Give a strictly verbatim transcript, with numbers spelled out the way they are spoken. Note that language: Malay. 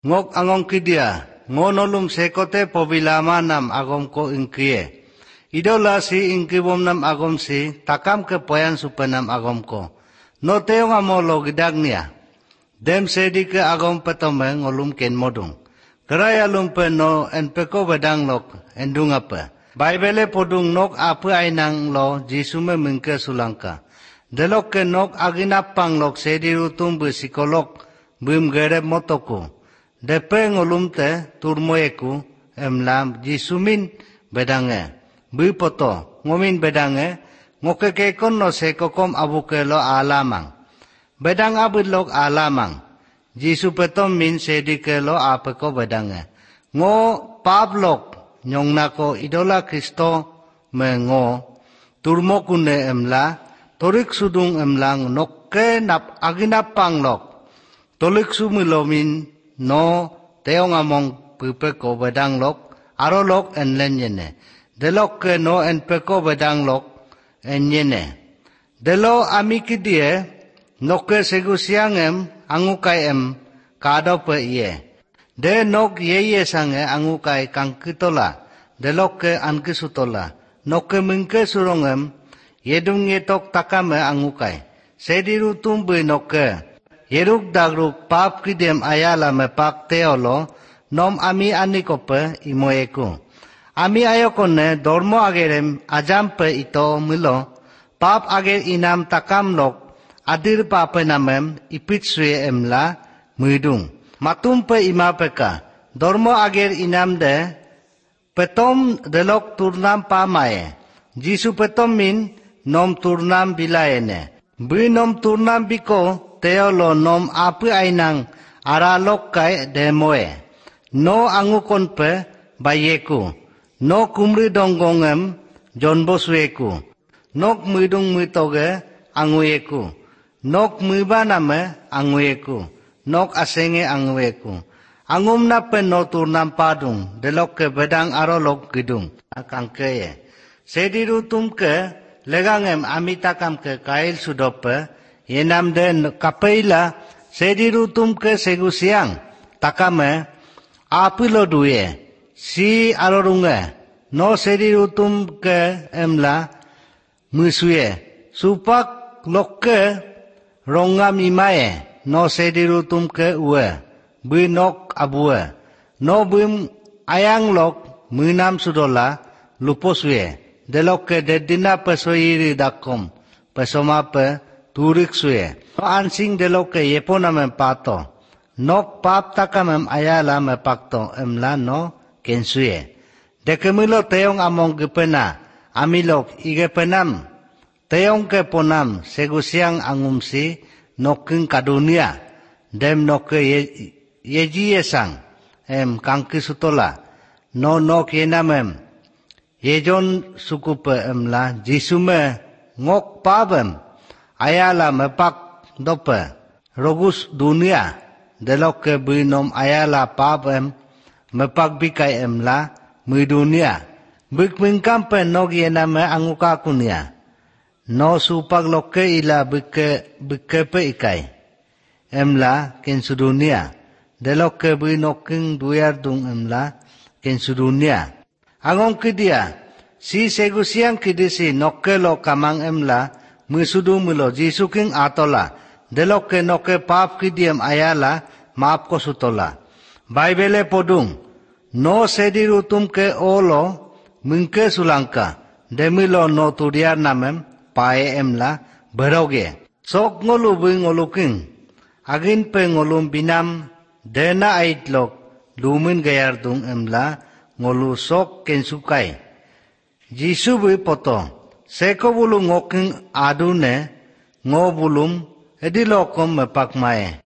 ngok angong kidia, ngonolum sekote pobilama nam agom ko ingkie. Idola si ingkibom nam agom si, takam ke poyan supenam agom ko. No teong amolo gidagnia. Dem sedi ke agom petome ngolum ken modung. Keraya lumpe no en peko bedang lok endung apa. Baibele podung nok apa ainang lo jisume mingke sulangka. Delok ke nok aginapang lok sedi rutum bu psikolog bum gerep motoko. Depe ngolum te turmoyeku emlam jisumin bedange. Bu poto ngomin bedange ngokeke kon no se kokom abuke lo alamang. Bedang abud lok alamang. Jisu petom min sedi ke lo apa ko bedange. Ngo pablok nyong nako idola Kristo mengo turmo kune emla torik sudung emlang nokke nap aginapang lok. Tolik sumilomin no teong among pupe ko bedang lok arolok en lenyene. Delok ke no en peko bedang lok en yene. Delo amikidie nokke segu siangem angukai em kado pe iye. De nok yeye sange angukai kangkitola. Delok ke ankisutola. Nokke mingke surongem yedung yetok takame angukai. Sediru tumbu nokke. Yeruk dagruk pap kidem ayala mepak teolo nom ami anikope imoyeku. Ami ayokone dormo agerem ajampe ito milo pap ager inam takam lok adir pape namem ipit suye emla muidung. Matumpe imapeka dormo ager inam de petom delok turnam pamae. Jisu petom min nom turnam bilaene. Bu nom turnam biko teolo nom apu ainang aralok kai demoe. No angukon pe bayeku. No kumri donggongem jonbosweku. Nok muidung muitoge anguyeku. Nok muibaname anguyeku. Nok asenge anguyeku. Angum na pen no turnam padung. Delok ke bedang arolok gidung. Akangkeye. Sediru tumke legangem amitakam ke kail sudope. Yenam den kapeila sediru tumke segu siang. Takame apilo duye. Si arorunge no sediru tumke emla musuye. Supak lokke rongam imae no sediru tumke uwe. Binok abue. No bim ayang lok munam sudola luposwe. Delokke dedina pesoiri dakom. Pesomape turik suye. No ansing delokke yeponamem pato. Nok pap takamem ayala me pakto emla no kensuye. Dekemilo teong among gepena. Amilok igepenam. Teong ke ponam segusiang angumsi noking kadunia. Dem noke ye, yeji yesang. Em kangki sutola. No nok yenamem. Yejon sukupe emla jisume ngok pabem. Ayala mepak dope. Rogus dunia. Delok ke binom ayala pabem. Mepagbikai emla mui dunia. Bikmingkam pen nog yename anguka kunia. No supag loke ila bike bikepe ikai. Emla kensu dunia. Delok ke binoking duyar dung emla kensu dunia. Angong kidia. Si segusiang kidisi nokke lo kamang emla musudu mulo jisuking atola. Delok ke nokke pap kidiem ayala maap ko sutola. Baibele podung, no sediru tumke olo mingke sulangka, demilo no turiar namem pae emla beroge. Sok ngolu bing ngoluking, agin pe ngolum binam dena aitlok lumin gayar dung emla ngolu sok kensukai. Jisu bui poto, seko bulu ngoking adune ngo bulum edilokom mepakmae.